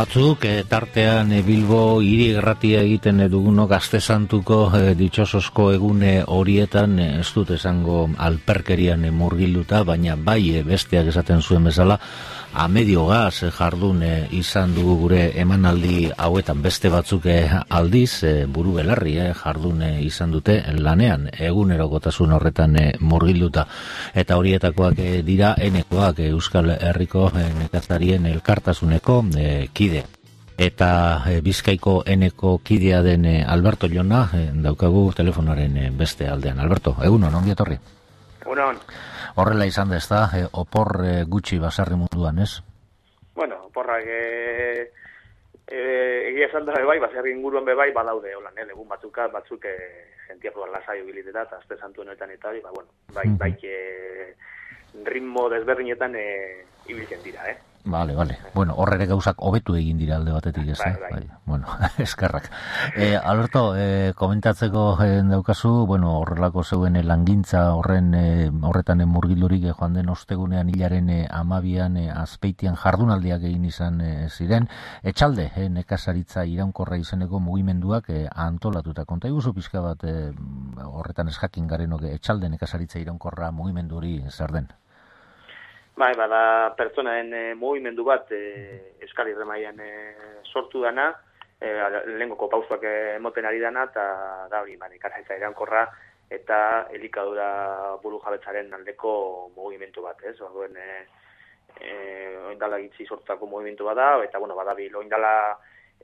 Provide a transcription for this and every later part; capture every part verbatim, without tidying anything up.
batzuk, e, tartean e, Bilbo hiri erratia egiten duguno Gazte Santuko e, ditxosozko egune horietan, e, ez dut esango alperkerian e, murgilduta, baina bai e, besteak esaten zuen bezala, a medio gas e, jardun e, izan dugu gure emanaldi hauetan beste batzuk e, aldiz, e, buru belarri e, jardun e, izan dute lanean, egunerokotasun horretan e, murgilduta, eta horietakoak e, dira enekoak e, Euskal Herriko e, nekazarien elkartasuneko e, kide. Eta e, Bizkaiko eneko kidea den e, Alberto Jona e, daukagu telefonaren e, beste aldean. Alberto, egunon, ongi etorri? Egunon. Horrela izan da, ez da, e, opor e, gutxi basarri munduan, ez? Bueno, oporrak e, e, egia esan da bai, basarri inguruan bebai badaude, holan, eh, egun batzuka, batzuk e, jentia proban lasaio biliteta, eta azte santu honetan eta, ba, bueno, bai, mm -hmm. bai, e, ritmo desberdinetan e, ibiltzen dira, eh? Vale, vale. Bueno, horrere gauzak hobetu egin dira alde batetik, ez? Bai, bai. bai. Bueno, eskerrak. Eh, Alberto, eh, komentatzeko eh, daukazu, bueno, horrelako zeuen langintza horren eh, horretan eh, murgildurik eh, joan den ostegunean hilaren eh, amabian eh, Azpeitian jardunaldiak egin izan eh, ziren. Etxalde, eh, nekazaritza iraunkorra izeneko mugimenduak eh, antolatuta. Konta iguzu pixka bat eh, horretan ez jakin garenok etxalde nekazaritza iraunkorra mugimendu hori zer den? Bai, bada pertsonaen e, mugimendu bat e, Euskal Herri mailan e, sortu dana, e, lehengoko pausoak emoten ari dana, eta da hori, nekazaritza iraunkorra eta elikadura burujabetzaren aldeko mugimendu bat, ez? Orduen e, e, oindala gitzi sortutako mugimendu bada, eta bueno, badabil oindala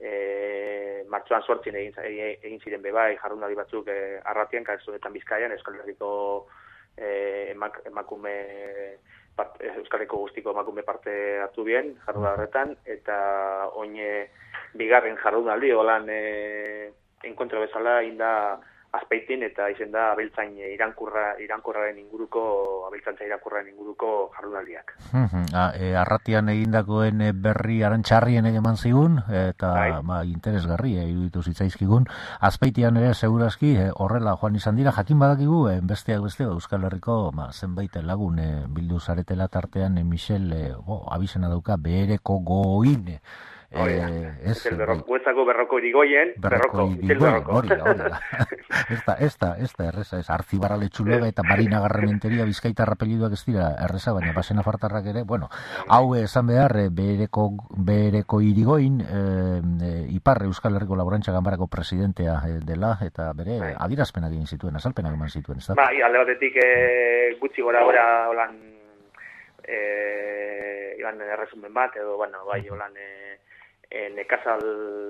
e, martxoan sortzien egin, egin ziren bebai jardunaldi batzuk e, arratian, kaezunetan Bizkaian, Euskal Herriko e, emak, emakume Euskal Herriko guztiko emakume parte hartu bien jardunaldi horretan, eta oine bigarren jardunaldi holan e, enkontro bezala inda Azpeitin, eta izen da abeltzain irankurra, irankurraren inguruko, abeltzantza irankurraren inguruko jardunaldiak. Ah, e, arratian egindakoen berri arantxarrien eman zigun, eta bai. ba, interesgarri e, iruditu zitzaizkigun. Azpeitian ere segurazki e, horrela joan izan dira, jakin badakigu, e, besteak beste Euskal Herriko ba, zenbait lagun e, bildu zaretela tartean e, Michel, e, bo, abizena dauka, behereko goin, Hori da, eh, ez el berroko, guetzako berroko irigoien, berroko, irigoien, berroko. Hori da, hori da. Ez da, ez da, ez da, erreza, ez, Arzibarale Txuloga eta Marina Garrementeria Bizkaitarra apelliduak ez dira erreza, baina Basena Fartarrak ere, bueno, hau esan behar, behereko, behereko irigoin, e, e, Ipar Euskal Herriko Laborantza Ganbarako presidentea e, dela, eta bere bai. Adierazpenak egin zituen, azalpenak eman zituen, ez da? Bai, alde batetik e, gutxi gora gora holan, e, iban erresumen bat, edo, bueno, bai, holan, e, E, nekazal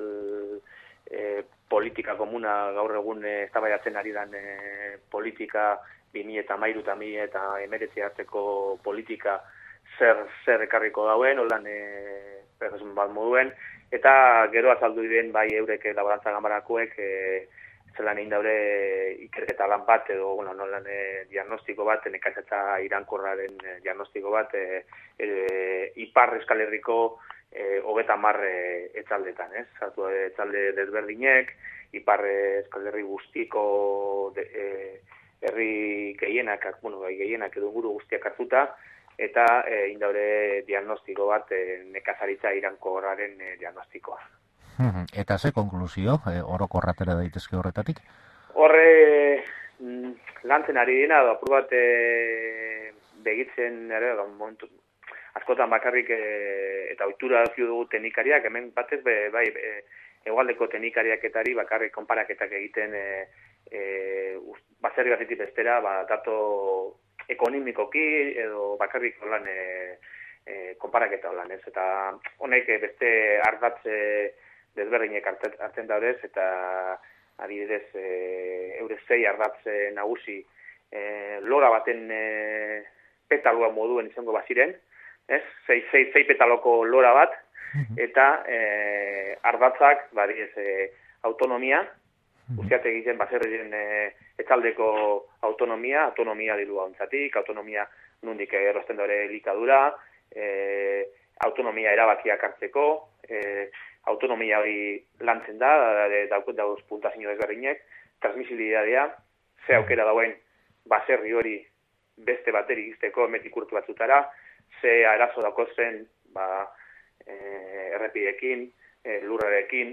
e, politika komuna gaur egun e, eztabaidatzen ari dan e, politika bi mila hamairu eta bi mila hemeretzi arteko politika zer zer ekarriko dauen, holan e, perresun bat moduen, eta gero azaldu diren bai eurek laborantza ganbarakoek e, zelan egin daure ikerketa lan bat, edo bueno, nolan e, diagnostiko bat, nekazaritza irankorraren e, diagnostiko bat, e, e, Ipar Euskal Herriko E, hogeta mar e, etzaldetan, ez? Zartu etzalde desberdinek, Ipar Euskal Herri guztiko de, e, herri gehienak, bueno, gehienak edo inguru guztiak hartuta, eta e, indaure diagnostiko bat e, nekazaritza irankorraren e, diagnostikoa. Eta ze konklusio, e, orokorratera daitezke horretatik? Horre mm, lantzen ari dena, da, apur bat e, begitzen, ere, momentu, askotan bakarrik e, eta ohitura hartu dugu teknikariak, hemen batez be, bai e, hegoaldeko teknikariaketari bakarrik konparaketak egiten e, e, baserri batetik bestera, ba, dato ekonomikoki edo bakarrik holan e, e, konparaketa holan, ez? Eta honek beste ardatze desberdinek hartzen daudez, eta adibidez e, eure zei ardatze nagusi e, lora baten e, petalua moduen izango baziren, ez, zei, zei, zei petaloko lora bat, eta e, ardatzak, badi ez, e, autonomia, guztiate egiten baserrien e, etzaldeko autonomia, autonomia dilua ontzatik, autonomia nundik errosten dure elikadura, e, autonomia erabakiak hartzeko, e, autonomia hori lantzen da, daukut dauz puntazio desberdinek, transmisibilitatea, ze aukera dauen baserri hori beste bateri izteko metikurtu batzutara, ze arazo dako zen ba, e, errepidekin, e, lurrarekin,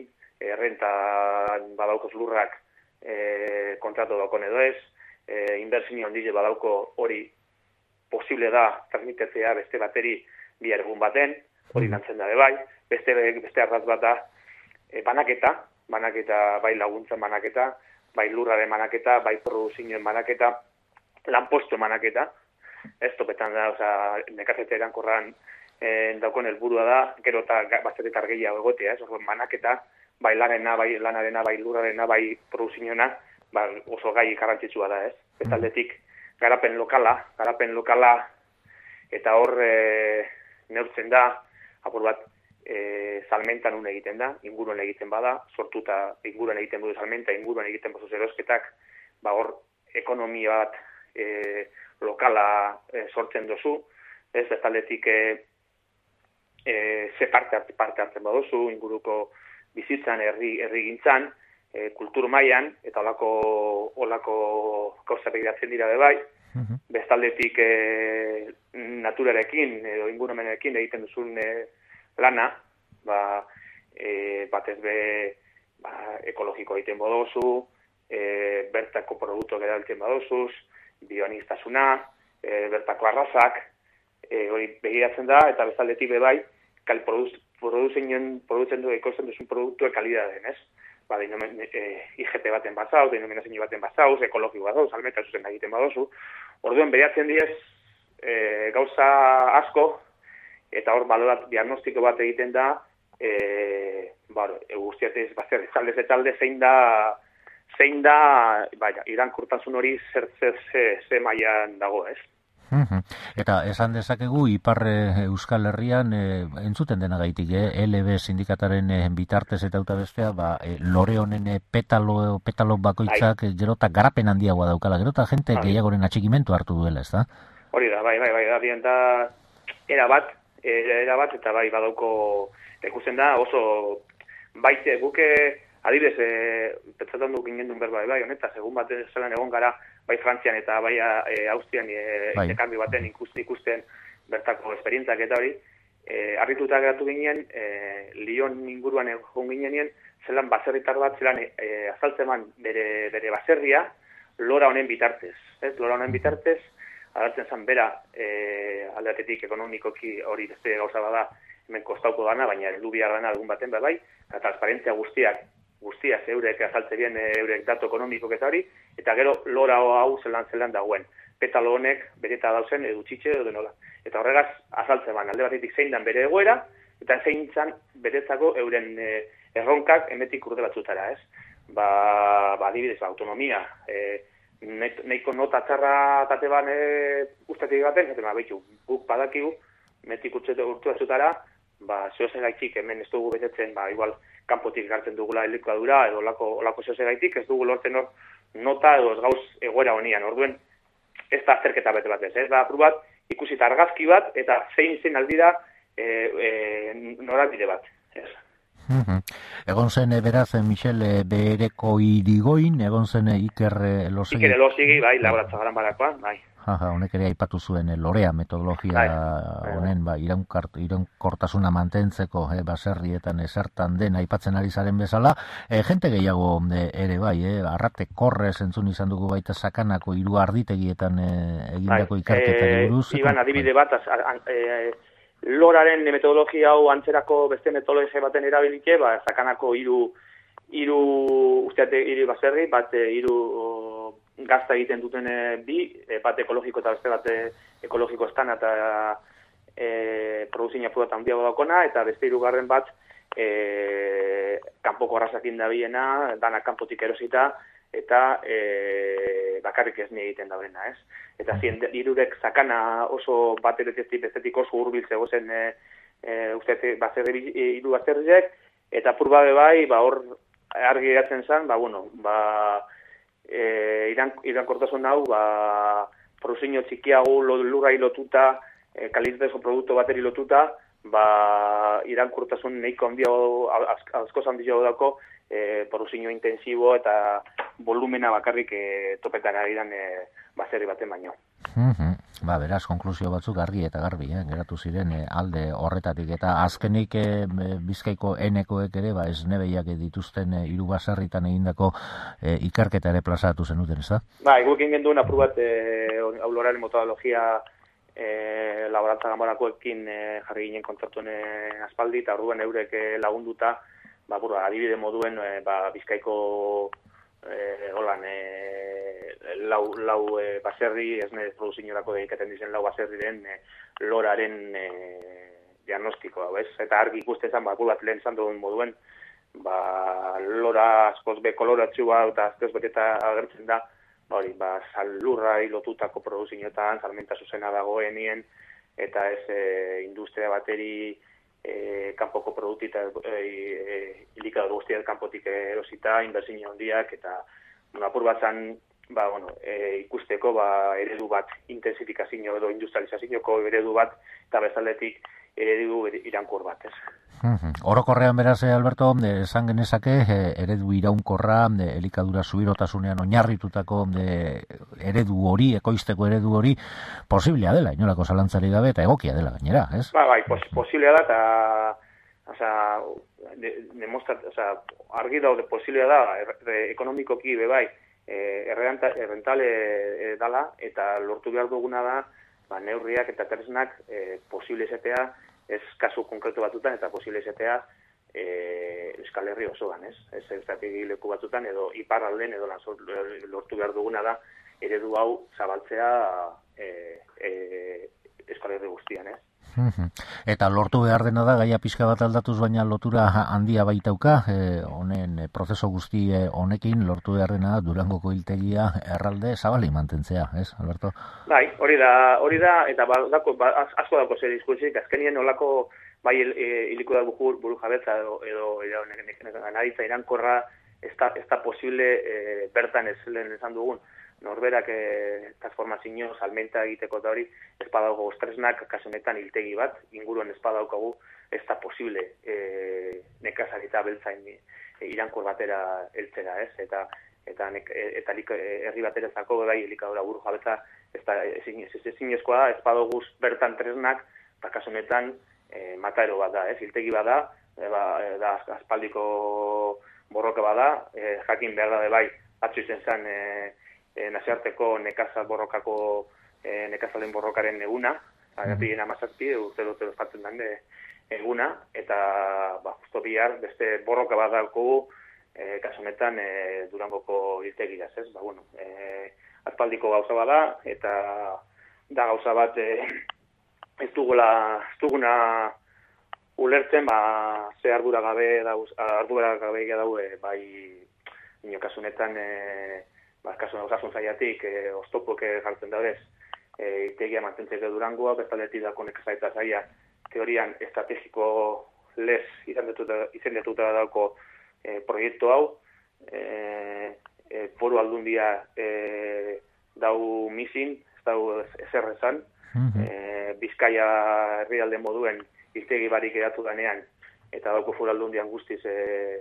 errenta badaukoz lurrak e, kontratu daukon edo ez, e, inbertsio handile badauko hori posible da transmitetzea beste bateri bi egun baten, hori lantzen da bai, beste beste ardatz bat da e, banaketa, banaketa bai laguntzen banaketa, bai lurraren banaketa, bai produzioen banaketa, lanpostu banaketa, ez topetan da, osea, nekazete erankorran e, daukon helburua da, gero eta bazetetar gehiago egotea, ez, orduan banaketa, bai lanarena, bai lanarena, bai lurrarena, bai produzioena, ba, oso gai garrantzitsua da, ez. Bestaldetik, garapen lokala, garapen lokala, eta hor e, neurtzen da, apur bat, e, salmentan un egiten da, inguruan egiten bada, sortuta inguruan egiten badu salmenta, inguruan egiten bazu erosketak, ba hor, ekonomia bat e, lokala e, sortzen dozu, ez, bestaldetik e, e, ze parte, parte hartzen baduzu, inguruko bizitzan, herri, herrigintzan, e, kultur mailan eta olako, olako gauza begiratzen dira bebai, uh-huh. Bestaldetik e, naturarekin edo ingurumenekin egiten duzun e, lana, ba, e, batez be ba, ekologiko egiten baduzu, e, bertako produktu geraltzen baduzuz, bioaniztasuna, e, bertako arrazak, e, hori begiratzen da, eta bestaldetik bebai, kal produz, produzen, produzen du, ekoizten duzun produktu kalidadeen, ez? Ba, denomen, e, I G P baten bazauz, denominazio baten bazauz, ekologiko bazauz, almeta zuzen egiten baduzu. Orduen beriatzen diez e, gauza asko, eta hor balorat diagnostiko bat egiten da, e, ba, guztiatez, bazer, talde ze talde zein da, zein da, baina, irankurtasun hori zer, zer, ze, ze mailan dago, ez? Eta esan dezakegu Ipar Euskal Herrian e, entzuten dena gaitik, eh? L B sindikataren e, bitartez eta uta bestea, ba, e, lore honen e, petalo, petalo bakoitzak e, gerota garapen handiagoa daukala, gerota jente Ai. gehiagoren atxikimentu hartu duela, ez da? Hori da, bai, bai, bai, da, bien da, era bat, era bat, eta bai, badauko, ikusten da, oso, baite, guke, adibidez, e, pentsatan du ginen duen berba, bai, honetaz, egun bat zelan egon gara, bai Frantzian eta bai e, Austrian e, bai. interkambio baten ikusten, ikusten bertako esperientzak eta hori, e, arrituta geratu ginen, e, Lyon inguruan egon ginen, zelan baserritar bat, zelan e, azaltzeman bere, bere baserria, lora honen bitartez. Ez? Lora honen bitartez, adartzen zen bera, e, aldatetik ekonomikoki hori beste gauza bada, hemen kostauko dana, baina heldu bihar dana algun baten bai, eta transparentzia guztiak, guztiaz eurek azaltze bien eurek datu ekonomiko eta hori, eta gero lora hau zelan zelan dagoen. Petalo honek bereta dauzen edutxitxe edo nola. Eta horregaz azaltze ban, alde batetik zein dan bere egoera, eta zein zan beretzako euren e, erronkak emetik urde batzutara, ez? Ba, ba adibidez, ba, autonomia, e, nahiko nota txarra tate ban e, ustetik baten, eta behitu, guk badakigu, emetik urte batzutara, ba, zehoze gaitik hemen ez dugu betetzen, ba, igual, kanpotik gartzen dugula elikadura edo olako, olako zehoze gaitik, ez dugu lortzen hor nota edo ez gauz egoera honian. Orduen, ez da azterketa bete bat ez, ez da apur bat, ikusita argazki bat, eta zein zein aldira e, e, norabide bat, ez. Uh-huh. Egon zen, beraz, Michel Bereko irigoin, egon zen Iker Elosegi. Iker Elosegi, bai, laboratza garan barakoan, bai. Jaja, honek ere aipatu zuen lorea metodologia honen, ba, iraunkortasuna mantentzeko, eh, baserrietan esertan den aipatzen ari zaren bezala, eh, jente gehiago eh, ere bai, eh, arrate korrez entzun izan dugu baita sakanako hiru arditegietan eh, egindako bai. ikerketari buruz. E, Iban adibide bat, az, an, e, loraren metodologia hau antzerako beste metodologia baten erabilike, ba, sakanako hiru hiru usteate hiru baserri, bat hiru gazta egiten duten e, bi, e, bat ekologiko eta beste bat e, ekologiko estan eta e, produzina pudat handiago daukona, eta beste hirugarren bat e, kanpoko arrasakin dabiena, dana kanpotik erosita, eta e, bakarrik ez ni egiten daurena, ez? Eta zien, hirurek sakana oso bat eretetik bestetik oso hurbil zegozen e, e, uste bazerri hiru bazerriek, eta apur babe bai, ba hor argi geratzen zen, ba bueno, ba E, iran, irankortasun hau, ba, produzio txikiago lurrai lotuta, e, kalitatezko produktu bateri lotuta, ba, irankortasun nahiko handiago, asko handiago dako, e, produzio intensibo eta volumena bakarrik e, topetan ari dan e, baserri baten baino. Uh-huh. Ba, beraz, konklusio batzuk argi eta garbi, eh, geratu ziren eh, alde horretatik. Eta azkenik eh, Bizkaiko enekoek ere, ba, ez nebeiak dituzten eh, hiru baserritan egindako eh, ikerketa ere plazatu zenuten, ez da? Ba, iguekin genduen apur bat eh, auloraren metodologia eh, laborantza gamarakoekin eh, jarri ginen kontzertuen eh, aspaldi, eta orduan eurek eh, lagunduta, ba, burra, adibide moduen, eh, ba, Bizkaiko eh, holan, eh, lau, lau eh, baserri, ez ne produzinorako egiten dizen lau baserri den eh, loraren eh, diagnostikoa, ez? Eta argi ikusten zen, ba, bat lehen zan duen moduen, ba, lora askoz be koloratxua eta azkoz beteta agertzen da, ba, hori, ba, salurra lotutako produzinoetan, salmenta zuzena dagoenien, eta ez e, industria bateri e, kanpoko produktita e, e, ilikador guztiak kanpotik erosita, inbertsio handiak, eta bueno, apur bat zan, ba, bueno, e, ikusteko ba, eredu bat, intensifikazio edo industrializazioko eredu bat, eta bezaletik eredu irankor bat, ez. Orokorrean beraz, Alberto, esan genezake, eredu iraunkorra, elikadura subirotasunean oinarritutako eredu hori, ekoizteko eredu hori, posiblea dela, inolako zalantzari gabe, eta egokia dela gainera, ez? Ba, bai, pos, posiblea da, eta oza, de, demostrat, oza, argi daude posiblea da, er, er, ekonomikoki be bai, errentale e, dala, eta lortu behar duguna da, ba, neurriak eta tresnak e, posible izatea, ez kasu konkretu batutan eta posible izatea e, Euskal Herri osoan, ez? Ez estrategi leku batutan edo iparralden edo lortu behar duguna da eredu hau zabaltzea e, e, Euskal Herri guztian, ez? Eta lortu behar dena da, gaia pixka bat aldatuz, baina lotura handia baitauka, eh, honen eh, prozeso guzti eh, honekin lortu behar dena Durangoko hiltegia erralde zabali mantentzea, ez, Alberto? Bai, hori da, hori da, eta ba, dako, ba, asko dako zer diskurtzik, azkenien olako bai hiliko da buru, buru jabetza edo, edo, edo naritza irankorra ez da, ez da posible eh, bertan ez lehen esan dugun, norberak eh, transformazio, salmenta egiteko da hori, ez badauko estresnak, kasunetan hiltegi bat, inguruan ez badaukagu, ez da posible eh, nekazari eta beltzain eh, irankor batera heltzera, ez? Eta eta nek, eta lik, herri batera zako bai elikadura buru jabetza, ez da ezinezkoa da, ez badaugu bertan tresnak, eta kasunetan eh, mataero bat da, ez? Hiltegi bat da, e, ba, da aspaldiko borroka bat da, eh, jakin behar da bai, atzu izen zen, eh, E, nazioarteko nekazal borrokako e, nekazalen borrokaren eguna, agapien amazazpi, urte dute dozpatzen den eguna, eta ba, justo bihar beste borroka bat daukogu e, kasunetan e, Durangoko hiltegiaz, ez? Ba, bueno, e, aspaldiko gauza bat da, eta da gauza bat e, ez dugula, ez duguna ulertzen, ba, ze ardura gabe dauz, ardura gabe daue, bai, ino kasunetan e, ba, kasu osasun zaiatik e, oztopok jartzen daudez, e, itegia mantentzeko Durangoa, bestaletik dako nekazaritza zaia teorian estrategiko lez izendetuta dauko e, proiektu hau, e, e, foru aldundia e, dau misin, ez dau ezer esan, e, Bizkaia herrialde moduen iltegi barik edatu danean, eta dauko foru aldundian guztiz e,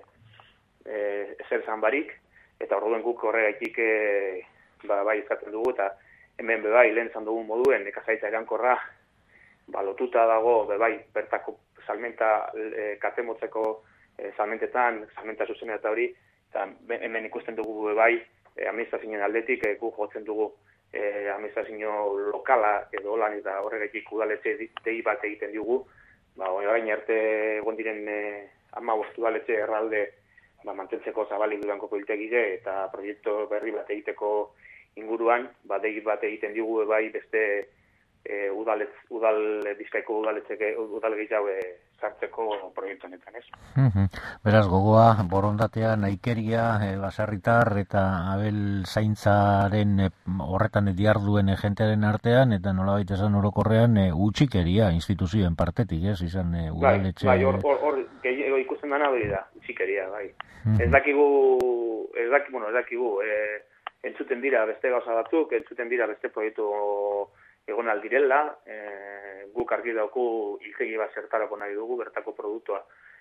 e, ezer esan barik, eta orduen guk horregaitik e, ba, bai izaten dugu, eta hemen bebai lehen zan dugun moduen nekazaritza erankorra ba, lotuta dago bebai bertako salmenta e, katemotzeko e, salmentetan, salmenta zuzena eta hori, eta hemen ikusten dugu bebai e, administrazioen aldetik e, guk jotzen dugu e, administrazio lokala edo holan eta horregaitik udaletxe dei bat egiten dugu, ba, orain arte egon diren e, ama bostu udaletxe erralde ba, mantentzeko zabalik Durangoko hiltegire eta proiektu berri bat egiteko inguruan, ba, dei bat egiten digu bai beste e, udaletz, udal, Bizkaiko udaletxeke, udal gehiago e, sartzeko proiektu honetan, ez? Beraz, gogoa, borondatea, naikeria, e, baserritar eta abel zaintzaren e, horretan diarduen e, jentearen artean, eta nolabait esan orokorrean e, utxikeria instituzioen partetik, ez? Izan e, udaletxe... Bai, hor, hor, hor, gehiago ikusten dana hori da, utxikeria, bai. Ez dakigu, ez dakigu, bueno, ez dakigu, e, entzuten dira beste gauza batzuk, entzuten dira beste proiektu egon aldirela, e, guk argi dauku hiltegi bat zertarako nahi dugu, bertako produktua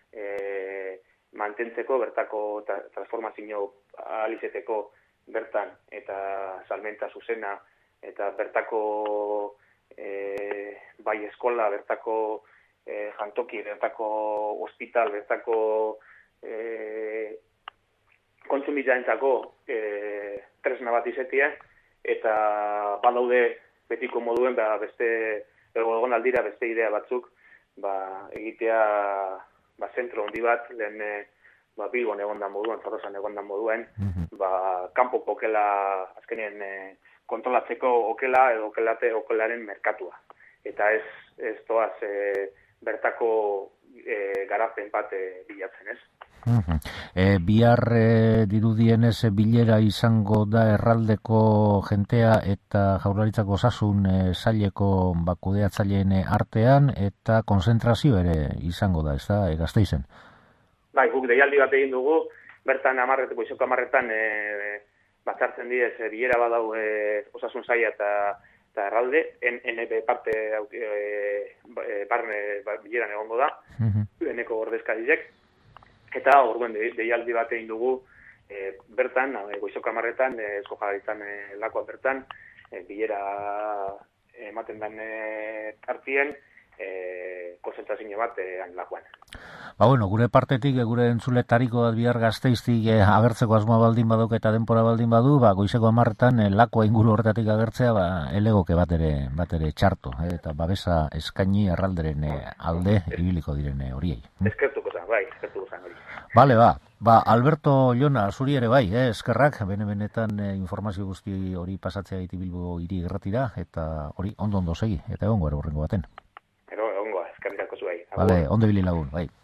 e, mantentzeko, bertako ta, transformazio alizeteko bertan, eta salmenta zuzena, eta bertako e, bai eskola, bertako e, jantoki, bertako hospital, bertako e, kontsumitzaileentzako e, tresna bat izetia, eta badaude betiko moduen ba, beste egon aldira beste idea batzuk ba, egitea ba, zentro handi bat, lehen ba, Bilbon egondan moduan, Zorrozan egondan moduen, mm-hmm. ba, kanpo okela azkenien e, kontrolatzeko okela edo okelate okelaren merkatua. Eta ez, ez toaz e, bertako e, garapen bat e, bilatzen, ez? Uh-huh. E, bihar e, dirudienez e, bilera izango da erraldeko jentea eta Jaurlaritzako osasun e, saileko bakudeatzaileen artean eta konzentrazio ere izango da, ez da, e, Gasteizen? Bai, guk deialdi bat egin dugu, bertan amarreteko izoko amarretan e, batzartzen diez, e, bilera badau e, osasun saila eta, eta erralde, en, en parte e, barne ba, bileran egongo da, uh-huh. eneko ordezkarilek. Eta orduen deialdi bat egin dugu e, bertan, e, goizoko hamarretan, e, Eusko Jaurlaritzan e, lakoa bertan, e, bilera ematen den e, partien, e, konzentrazio bat e, lakoan. Ba bueno, gure partetik, gure entzuletariko bihar Gasteiztik e, agertzeko asmoa baldin baduk eta denpora baldin badu, ba, goizeko hamarretan e, lakoa inguru horretatik agertzea, ba, elegoke bat ere, bat ere txarto, e, eta babesa eskaini erralderen e, alde ibiliko diren horiei. Hm? Eskertuko zen, bai, eskertuko zen hori. Bale, ba, ba, Alberto Llona, zuri ere bai, eh, eskerrak, bene-benetan eh, informazio guzti hori pasatzea iti Bilbo hiri erratira, eta hori ondo-ondo segi, eta egongo ere horrengo baten. Ero, egongo, eskerrik asko zuei. Bale, ondo bili lagun, bai.